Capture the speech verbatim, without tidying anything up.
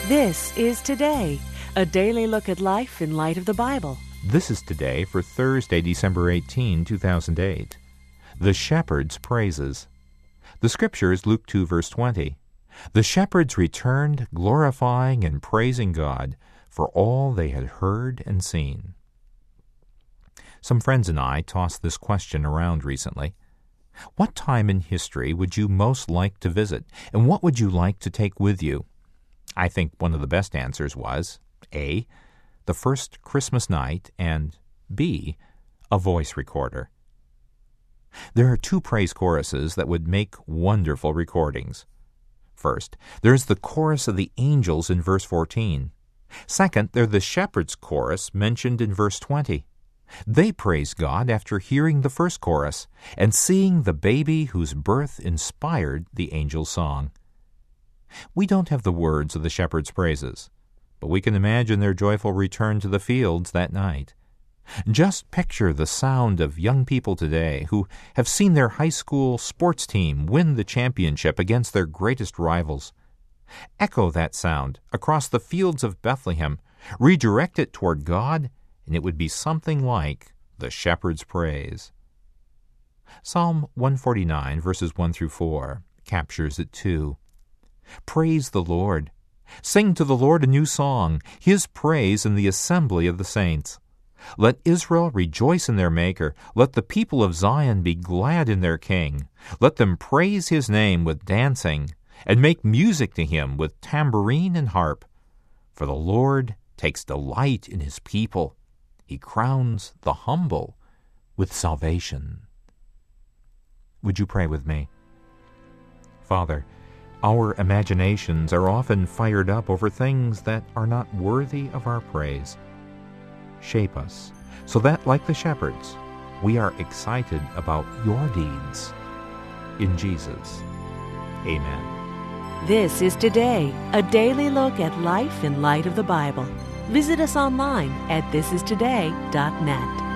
This is Today, a daily look at life in light of the Bible. This is Today for Thursday, December eighteenth, two thousand eight. The Shepherd's Praises. The Scripture is Luke two, verse twenty. The shepherds returned, glorifying and praising God for all they had heard and seen. Some friends and I tossed this question around recently. What time in history would you most like to visit, and what would you like to take with you? I think one of the best answers was A, the first Christmas night, and B, a voice recorder. There are two praise choruses that would make wonderful recordings. First, there's the chorus of the angels in verse fourteen. Second, there's the shepherds' chorus mentioned in verse twenty. They praise God after hearing the first chorus and seeing the baby whose birth inspired the angel's song. We don't have the words of the shepherds' praises, but we can imagine their joyful return to the fields that night. Just picture the sound of young people today who have seen their high school sports team win the championship against their greatest rivals. Echo that sound across the fields of Bethlehem, redirect it toward God, and it would be something like the shepherd's praise. Psalm one forty-nine, verses one through four, captures it too. Praise the Lord. Sing to the Lord a new song, His praise in the assembly of the saints. Let Israel rejoice in their Maker. Let the people of Zion be glad in their King. Let them praise His name with dancing, and make music to Him with tambourine and harp. For the Lord takes delight in His people. He crowns the humble with salvation. Would you pray with me? Father, our imaginations are often fired up over things that are not worthy of our praise. Shape us so that, like the shepherds, we are excited about your deeds. In Jesus, amen. This is Today, a daily look at life in light of the Bible. Visit us online at this is today dot net.